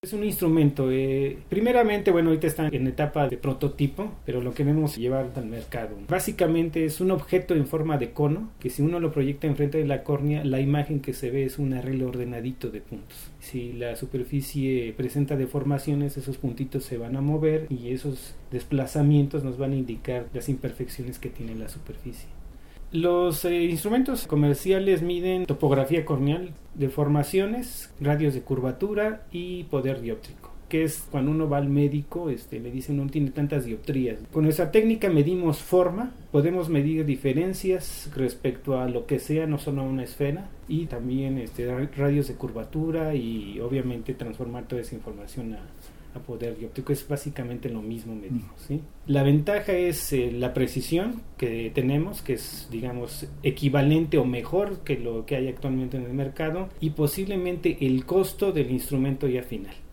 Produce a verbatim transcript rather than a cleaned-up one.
Es un instrumento, eh, primeramente, bueno, ahorita está en etapa de prototipo, pero lo queremos llevar al mercado. Básicamente es un objeto en forma de cono, que si uno lo proyecta enfrente de la córnea, la imagen que se ve es un arreglo ordenadito de puntos. Si la superficie presenta deformaciones, esos puntitos se van a mover y esos desplazamientos nos van a indicar las imperfecciones que tiene la superficie. Los eh, instrumentos comerciales miden topografía corneal, deformaciones, radios de curvatura y poder dióptrico, que es cuando uno va al médico, este, le dicen no tiene tantas dioptrías. Con nuestra técnica medimos forma, podemos medir diferencias respecto a lo que sea, no solo a una esfera, y también este, radios de curvatura y obviamente transformar toda esa información a a poder dióptrico. Es básicamente lo mismo medimos, ¿sí? La ventaja es eh, la precisión que tenemos, que es, digamos, equivalente o mejor que lo que hay actualmente en el mercado, y posiblemente el costo del instrumento ya final.